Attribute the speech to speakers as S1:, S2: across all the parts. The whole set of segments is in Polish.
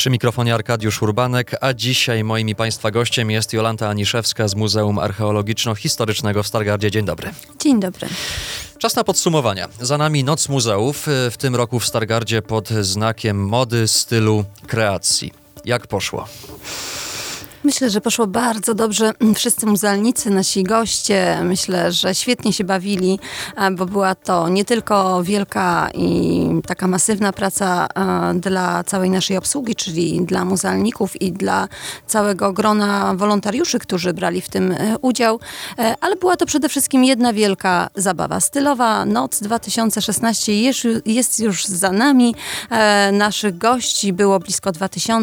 S1: Przy mikrofonie Arkadiusz Urbanek, a dzisiaj moim i Państwa gościem jest Jolanta Aniszewska z Muzeum Archeologiczno-Historycznego w Stargardzie. Dzień dobry.
S2: Dzień dobry.
S1: Czas na podsumowania. Za nami Noc Muzeów, w tym roku w Stargardzie pod znakiem mody, stylu, kreacji. Jak poszło?
S2: Myślę, że poszło bardzo dobrze. Wszyscy muzealnicy, nasi goście, myślę, że świetnie się bawili, bo była to nie tylko wielka i taka masywna praca dla całej naszej obsługi, czyli dla muzealników i dla całego grona wolontariuszy, którzy brali w tym udział, ale była to przede wszystkim jedna wielka zabawa. Stylowa Noc 2016 jest już za nami. Naszych gości było blisko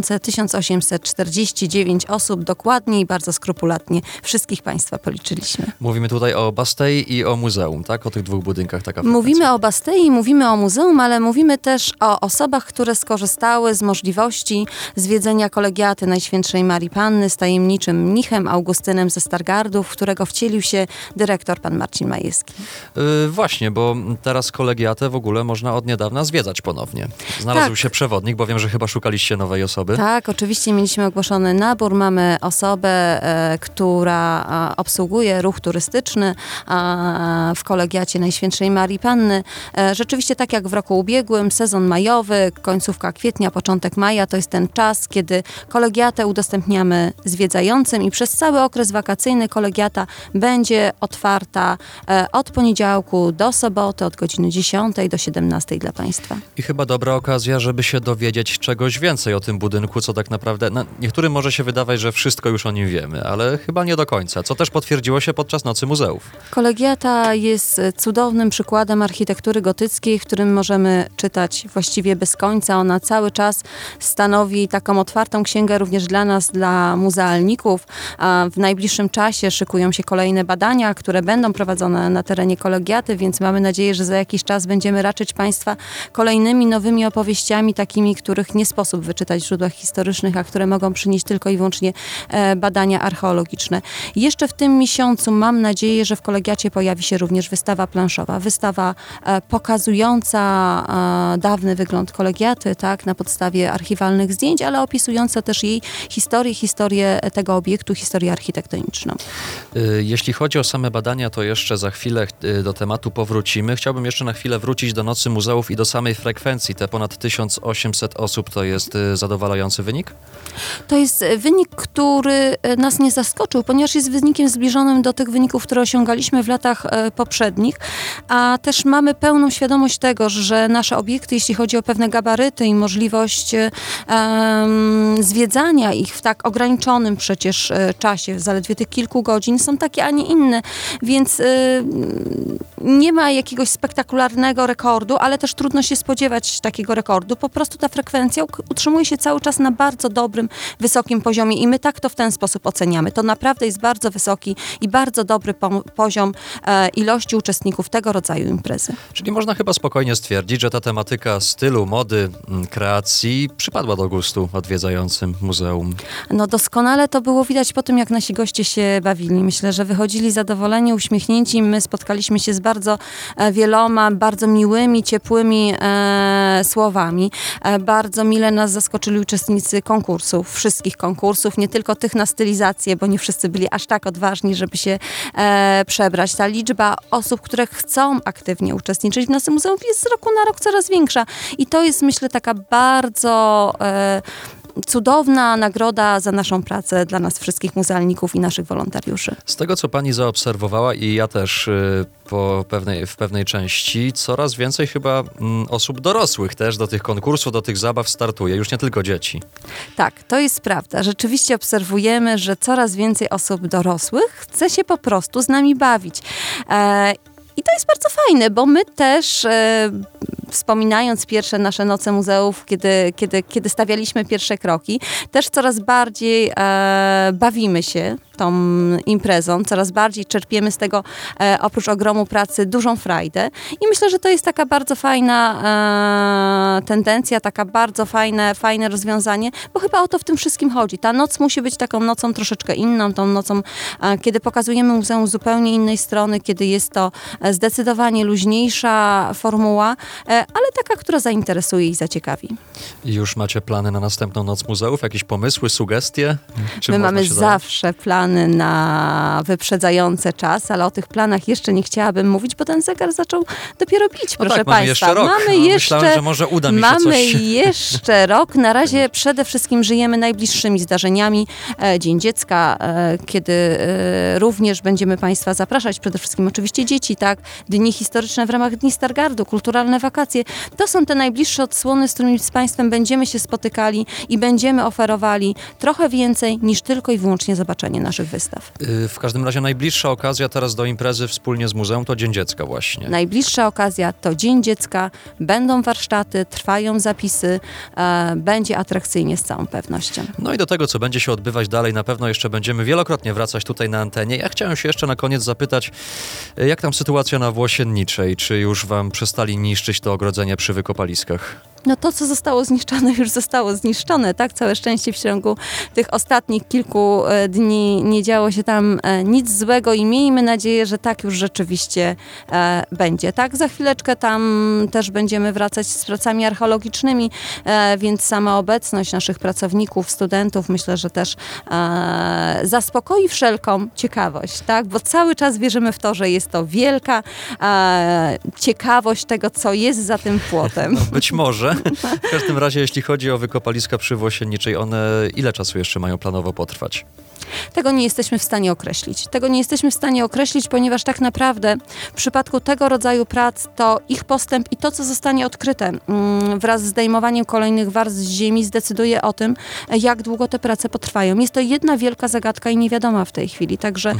S2: 1849 osób. Dokładnie i bardzo skrupulatnie wszystkich Państwa policzyliśmy.
S1: Mówimy tutaj o Bastei i o muzeum, tak? O tych dwóch budynkach taka frekwencja.
S2: Mówimy o Bastei, mówimy o muzeum, ale mówimy też o osobach, które skorzystały z możliwości zwiedzenia kolegiaty Najświętszej Marii Panny z tajemniczym mnichem Augustynem ze Stargardu, w którego wcielił się dyrektor pan Marcin Majewski.
S1: Właśnie, bo teraz kolegiatę w ogóle można od niedawna zwiedzać ponownie. Znalazł się przewodnik, bo wiem, że chyba szukaliście nowej osoby.
S2: Tak, oczywiście mieliśmy ogłoszony nabór. Mamy osobę, która obsługuje ruch turystyczny w kolegiacie Najświętszej Marii Panny. Rzeczywiście tak jak w roku ubiegłym, sezon majowy, końcówka kwietnia, początek maja, to jest ten czas, kiedy kolegiatę udostępniamy zwiedzającym i przez cały okres wakacyjny kolegiata będzie otwarta od poniedziałku do soboty, od godziny 10 do 17 dla Państwa.
S1: I chyba dobra okazja, żeby się dowiedzieć czegoś więcej o tym budynku, co tak naprawdę, niektórym może się wydawać, że wszystko już o nim wiemy, ale chyba nie do końca, co też potwierdziło się podczas Nocy Muzeów.
S2: Kolegiata jest cudownym przykładem architektury gotyckiej, w którym możemy czytać właściwie bez końca. Ona cały czas stanowi taką otwartą księgę również dla nas, dla muzealników. W najbliższym czasie szykują się kolejne badania, które będą prowadzone na terenie kolegiaty, więc mamy nadzieję, że za jakiś czas będziemy raczyć Państwa kolejnymi nowymi opowieściami, takimi, których nie sposób wyczytać w źródłach historycznych, a które mogą przynieść tylko i wyłącznie badania archeologiczne. Jeszcze w tym miesiącu mam nadzieję, że w kolegiacie pojawi się również wystawa planszowa. Wystawa pokazująca dawny wygląd kolegiaty, tak, na podstawie archiwalnych zdjęć, ale opisująca też jej historię tego obiektu, historię architektoniczną.
S1: Jeśli chodzi o same badania, to jeszcze za chwilę do tematu powrócimy. Chciałbym jeszcze na chwilę wrócić do Nocy Muzeów i do samej frekwencji. Te ponad 1800 osób to jest zadowalający wynik?
S2: To jest wynik, który nas nie zaskoczył, ponieważ jest wynikiem zbliżonym do tych wyników, które osiągaliśmy w latach poprzednich, a też mamy pełną świadomość tego, że nasze obiekty, jeśli chodzi o pewne gabaryty i możliwość zwiedzania ich w tak ograniczonym przecież czasie, zaledwie tych kilku godzin, są takie, a nie inne, więc nie ma jakiegoś spektakularnego rekordu, ale też trudno się spodziewać takiego rekordu. Po prostu ta frekwencja utrzymuje się cały czas na bardzo dobrym, wysokim poziomie i my tak to w ten sposób oceniamy. To naprawdę jest bardzo wysoki i bardzo dobry poziom ilości uczestników tego rodzaju imprezy.
S1: Czyli można chyba spokojnie stwierdzić, że ta tematyka stylu, mody, kreacji przypadła do gustu odwiedzającym muzeum.
S2: No doskonale to było widać po tym, jak nasi goście się bawili. Myślę, że wychodzili zadowoleni, uśmiechnięci. My spotkaliśmy się z bardzo wieloma, bardzo miłymi, ciepłymi słowami. Bardzo mile nas zaskoczyli uczestnicy konkursów, wszystkich konkursów, nie tylko tych na stylizację, bo nie wszyscy byli aż tak odważni, żeby się przebrać. Ta liczba osób, które chcą aktywnie uczestniczyć w naszym muzeum jest z roku na rok coraz większa. I to jest, myślę, taka bardzo cudowna nagroda za naszą pracę dla nas wszystkich muzealników i naszych wolontariuszy.
S1: Z tego, co pani zaobserwowała i ja też w pewnej części, coraz więcej chyba osób dorosłych też do tych konkursów, do tych zabaw startuje, już nie tylko dzieci.
S2: Tak, to jest prawda. Rzeczywiście obserwujemy, że coraz więcej osób dorosłych chce się po prostu z nami bawić. I to jest bardzo fajne, bo my też wspominając pierwsze nasze Noce Muzeów, kiedy stawialiśmy pierwsze kroki, też coraz bardziej bawimy się tą imprezą. Coraz bardziej czerpiemy z tego, oprócz ogromu pracy, dużą frajdę. I myślę, że to jest taka bardzo fajna tendencja, taka bardzo fajne rozwiązanie, bo chyba o to w tym wszystkim chodzi. Ta noc musi być taką nocą troszeczkę inną, tą nocą, kiedy pokazujemy muzeum z zupełnie innej strony, kiedy jest to zdecydowanie luźniejsza formuła, ale taka, która zainteresuje i zaciekawi.
S1: I już macie plany na następną Noc Muzeów? Jakieś pomysły, sugestie? Czym
S2: My
S1: można
S2: mamy
S1: się zająć?
S2: zawsze plany na wyprzedzający czas, ale o tych planach jeszcze nie chciałabym mówić, bo ten zegar zaczął dopiero bić, proszę
S1: tak, mamy
S2: Państwa.
S1: jeszcze rok. Myślałem, że może uda mi się
S2: mamy
S1: coś.
S2: jeszcze rok. Na razie przede wszystkim żyjemy najbliższymi zdarzeniami. Dzień Dziecka, kiedy również będziemy Państwa zapraszać, przede wszystkim oczywiście dzieci, tak? Dni historyczne w ramach Dni Stargardu, kulturalne wakacje. To są te najbliższe odsłony, z którymi z Państwem będziemy się spotykali i będziemy oferowali trochę więcej niż tylko i wyłącznie zobaczenie naszych wystaw.
S1: W każdym razie najbliższa okazja teraz do imprezy wspólnie z muzeum to Dzień Dziecka właśnie.
S2: Najbliższa okazja to Dzień Dziecka, będą warsztaty, trwają zapisy, będzie atrakcyjnie z całą pewnością.
S1: No i do tego, co będzie się odbywać dalej, na pewno jeszcze będziemy wielokrotnie wracać tutaj na antenie. Ja chciałem się jeszcze na koniec zapytać, jak tam sytuacja na Włosienniczej? Czy już wam przestali niszczyć to ogrodzenie przy wykopaliskach?
S2: No to, co zostało zniszczone, już zostało zniszczone, tak? Całe szczęście w ciągu tych ostatnich kilku dni nie działo się tam nic złego i miejmy nadzieję, że tak już rzeczywiście będzie, tak? Za chwileczkę tam też będziemy wracać z pracami archeologicznymi, więc sama obecność naszych pracowników, studentów, myślę, że też zaspokoi wszelką ciekawość, tak? Bo cały czas wierzymy w to, że jest to wielka ciekawość tego, co jest za tym płotem.
S1: No, być może. W każdym razie, jeśli chodzi o wykopaliska przy Włosienniczej, one ile czasu jeszcze mają planowo potrwać?
S2: Tego nie jesteśmy w stanie określić. Tego nie jesteśmy w stanie określić, ponieważ tak naprawdę w przypadku tego rodzaju prac to ich postęp i to, co zostanie odkryte wraz z zdejmowaniem kolejnych warstw z ziemi zdecyduje o tym, jak długo te prace potrwają. Jest to jedna wielka zagadka i niewiadoma w tej chwili, także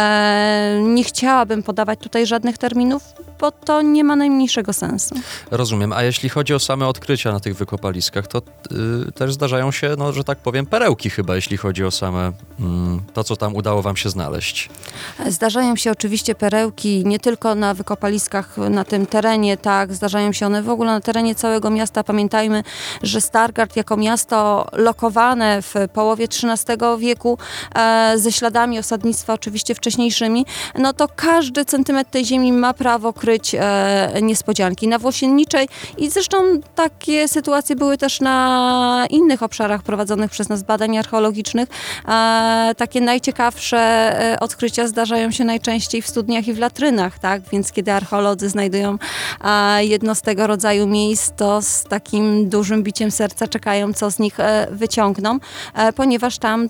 S2: nie chciałabym podawać tutaj żadnych terminów, bo to nie ma najmniejszego sensu.
S1: Rozumiem. A jeśli chodzi o same odkrycia na tych wykopaliskach, to też zdarzają się, no, że tak powiem, perełki chyba, jeśli chodzi o same to, co tam udało wam się znaleźć.
S2: Zdarzają się oczywiście perełki nie tylko na wykopaliskach na tym terenie, tak, zdarzają się one w ogóle na terenie całego miasta. Pamiętajmy, że Stargard jako miasto lokowane w połowie XIII wieku ze śladami osadnictwa oczywiście wcześniejszymi, no to każdy centymetr tej ziemi ma prawo kryć niespodzianki. Na Włosienniczej i zresztą takie sytuacje były też na innych obszarach prowadzonych przez nas badań archeologicznych. Takie najciekawsze odkrycia zdarzają się najczęściej w studniach i w latrynach, tak? Więc kiedy archeolodzy znajdują jedno z tego rodzaju miejsc, to z takim dużym biciem serca czekają, co z nich wyciągną, ponieważ tam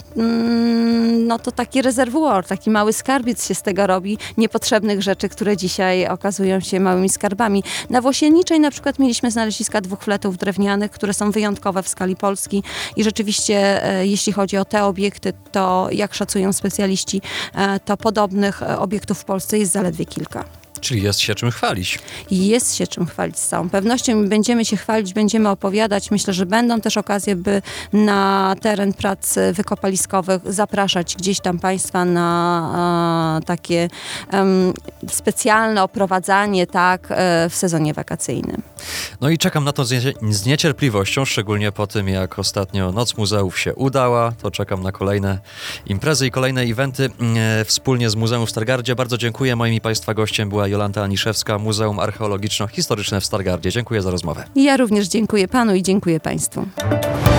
S2: no to taki rezerwuar, taki mały skarbiec się z tego robi, niepotrzebnych rzeczy, które dzisiaj okazują się małymi skarbami. Na Włosienniczej na przykład mieliśmy znaleziska 2 fletów drewnianych, które są wyjątkowe w skali Polski i rzeczywiście jeśli chodzi o te obiekty, to jak szacują specjaliści, to podobnych obiektów w Polsce jest zaledwie kilka.
S1: Czyli jest się czym chwalić.
S2: Jest się czym chwalić z całą pewnością. Będziemy się chwalić, będziemy opowiadać. Myślę, że będą też okazje, by na teren prac wykopaliskowych zapraszać gdzieś tam Państwa na takie specjalne oprowadzanie, tak, w sezonie wakacyjnym.
S1: No i czekam na to z niecierpliwością, szczególnie po tym, jak ostatnio Noc Muzeów się udała, to czekam na kolejne imprezy i kolejne eventy wspólnie z Muzeum w Stargardzie. Bardzo dziękuję. Moim i Państwa gościem była Jolanta Aniszewska, Muzeum Archeologiczno-Historyczne w Stargardzie. Dziękuję za rozmowę.
S2: Ja również dziękuję Panu i dziękuję Państwu.